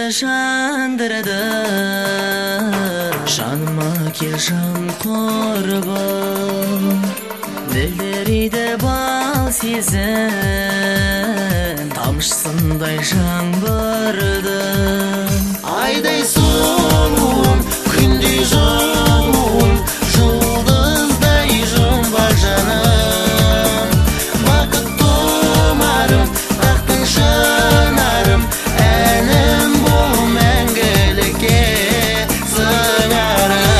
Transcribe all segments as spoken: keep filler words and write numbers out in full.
жандырды, жаныма кел жан құрбым. Білдірейді бал сезім, тамшысындай жаңбырды. Айдай сұлуым, күндей жылуым, жұлдыздай жұмбақ жаным. Бақыт тұмарым, ақтың шынарым, әнім бұл мәңгілікке сыңарым.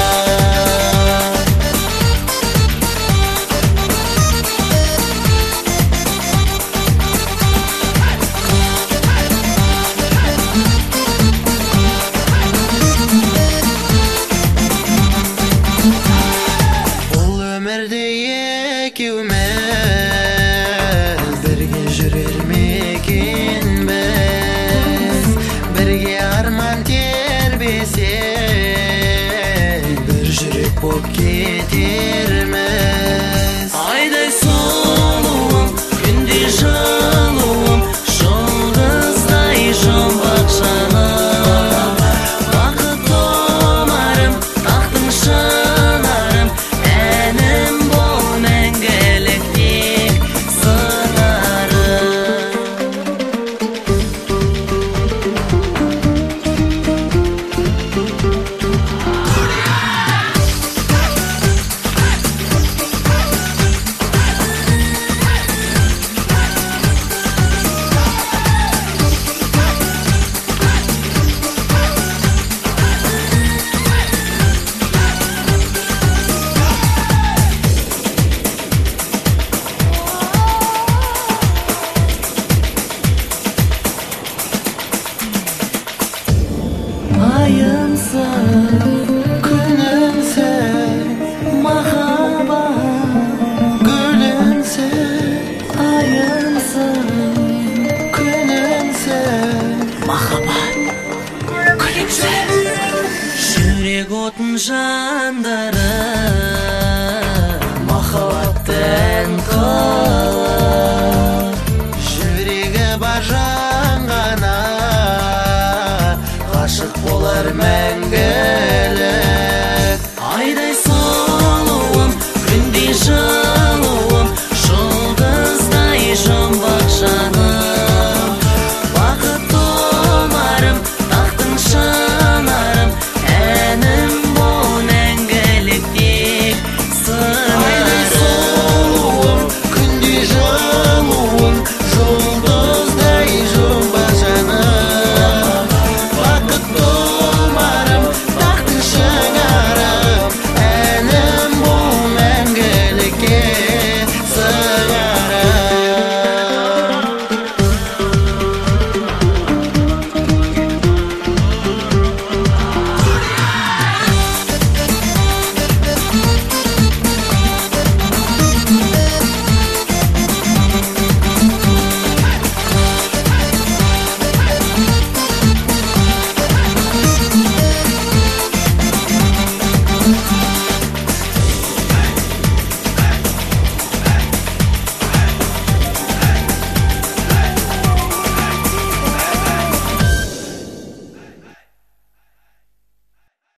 Екеуміз бірге жүрер мекенбіз, бірге арман тербесек, бір жүрек боп кетерміз. Айдай сұлуым, күндей жылуым, жұлдыздай жұмбақ жаным. Бақыт тұмарым, тақтың шынарым, әнім бол мәңгілік тек сыңарым. Ayımsın, günümsün, mağabat, gülümsün. Ayımsın, günümsün, mağabat, gülümsün. Жүрек отын жандырып, махаббаттан қылып, жүрегі бар жан ғана ғашық болар мәңгі.